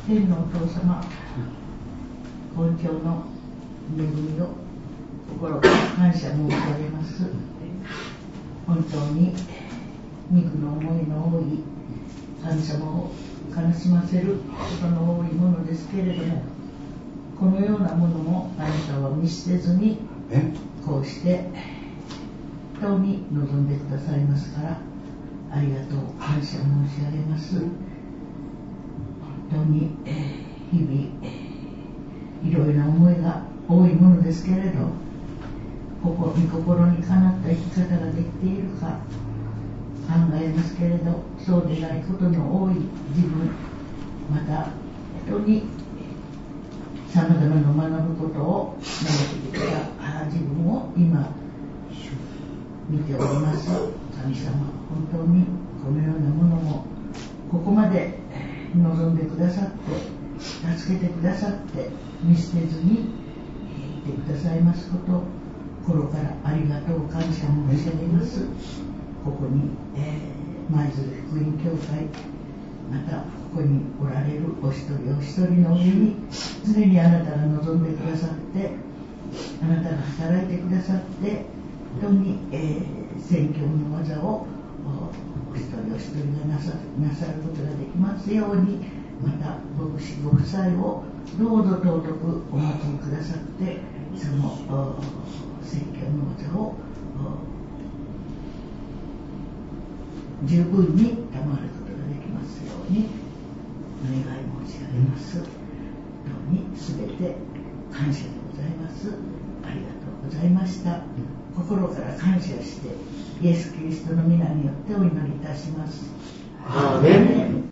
天のお父様、本庁の恵みを心から感謝申し上げます。本当に肉の思いの多い神様を悲しませることの多いものですけれども、このようなものもあなたは見捨てずにこうして人に臨んでくださいますから、ありがとう感謝申し上げます。本当に日々いろいろな思いが多いものですけれど、御心にかなった生き方ができているか考えますけれど、そうでないことの多い自分、また人にさまざまな学ぶことを学んできた自分を今見ております。神様、本当にこのようなものもここまで望んでくださって、助けてくださって、見捨てずにいてくださいますこと、心からありがとう感謝申し上げます。ここに舞鶴福音教会、またここにおられるお一人お一人の上に常にあなたが望んでくださって、あなたが働いてくださって、本当に宣教の技をお一人お一人がなさることができますように、また牧師ご夫妻をどうぞ尊くお持ちくださって、その宣教の技を十分に賜ることができますようにお願い申し上げます。本当にすべて感謝でございます。ありがとうございました。心から感謝してイエス・キリストの皆によってお祈りいたします。 アーメン。